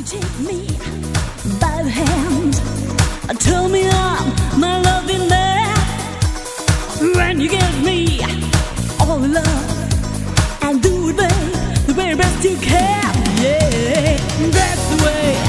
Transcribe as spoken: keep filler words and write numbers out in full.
take me by the hand, tell me I'm my loving man. When you give me all the love and do it, babe, the very best you can. Yeah, that's the way.